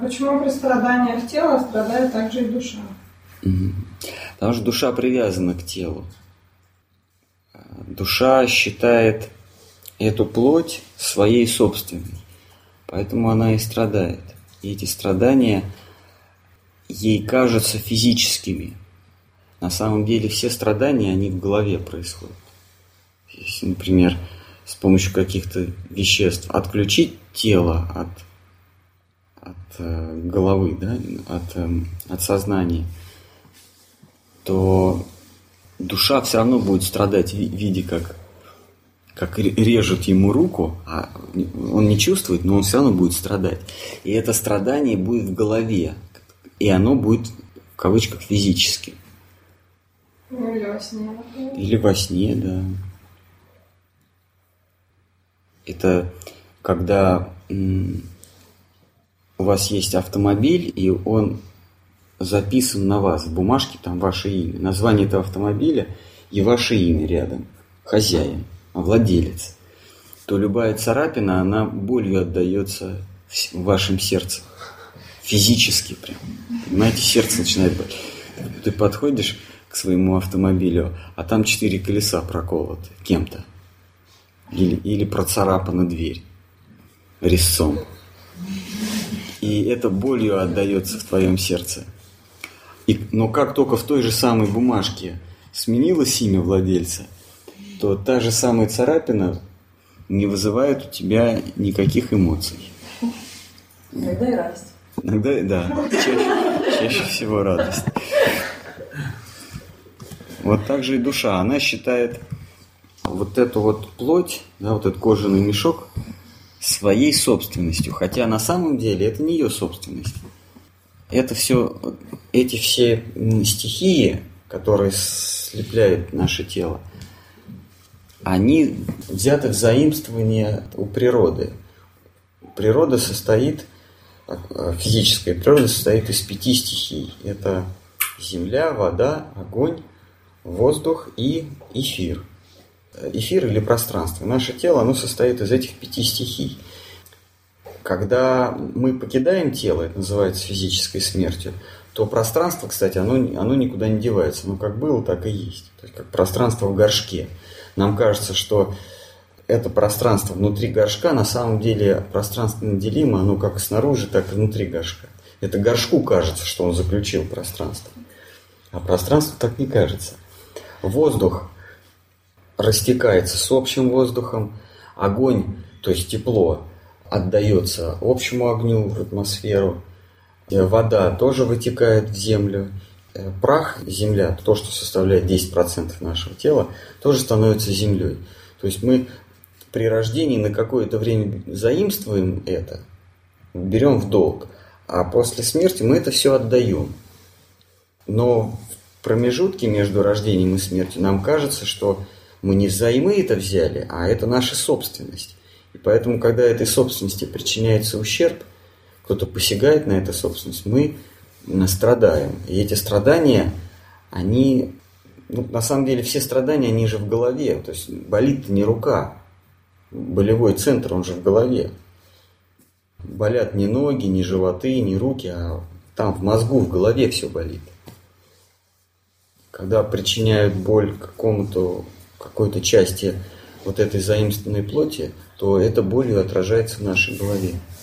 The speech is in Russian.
Почему при страданиях тела страдает также и душа? Потому что душа привязана к телу. Душа считает эту плоть своей собственной, поэтому она и страдает. И эти страдания ей кажутся физическими. На самом деле все страдания, они в голове происходят. Если, например, с помощью каких-то веществ отключить тело от головы, да, от сознания, то душа все равно будет страдать, видя, как режут ему руку, а он не чувствует, но он все равно будет страдать. И это страдание будет в голове, и оно будет, в кавычках, физическим. Или во сне. Или во сне, да. Это когда у вас есть автомобиль, и он записан на вас, в бумажке там ваше имя, название этого автомобиля и ваше имя рядом, хозяин, владелец, то любая царапина, она болью отдается в вашем сердце. Физически прям. Понимаете, сердце начинает болеть. Ты подходишь к своему автомобилю, а там 4 колеса проколоты кем-то. Или процарапана дверь резцом. И это болью отдается в твоем сердце. Но как только в той же самой бумажке сменилось имя владельца, то та же самая царапина не вызывает у тебя никаких эмоций. Иногда и радость. Иногда, да, чаще всего радость. Вот так же и душа. Она считает вот эту вот плоть, да, вот этот кожаный мешок своей собственностью. Хотя на самом деле это не ее собственность. Это все, эти все стихии, которые слепляют наше тело, они взяты в заимствование у природы. Природа состоит, физическая природа состоит из 5 стихий. Это земля, вода, огонь, воздух и эфир. Эфир или пространство. Наше тело, оно состоит из этих 5 стихий. Когда мы покидаем тело, это называется физической смертью, то пространство, кстати, оно никуда не девается. Оно как было, так и есть. То есть как пространство в горшке. Нам кажется, что это пространство внутри горшка, на самом деле пространство неделимо, оно как снаружи, так и внутри горшка. Это горшку кажется, что он заключил пространство. А пространству так не кажется. Воздух растекается с общим воздухом, огонь, то есть тепло, отдается общему огню в атмосферу, вода тоже вытекает в землю, прах, земля, то, что составляет 10% нашего тела, тоже становится землей. То есть мы при рождении на какое-то время заимствуем это, берем в долг, а после смерти мы это все отдаем. Но в промежутке между рождением и смертью нам кажется, что мы не взаймы это взяли, а это наша собственность. И поэтому, когда этой собственности причиняется ущерб, кто-то посягает на эту собственность, мы страдаем. И эти страдания, они, на самом деле, все страдания, они же в голове. То есть болит-то не рука. Болевой центр, он же в голове. Болят не ноги, не животы, не руки, а там в мозгу, в голове все болит. Когда причиняют боль какой-то части вот этой заимствованной плоти, то это болью отражается в нашей голове.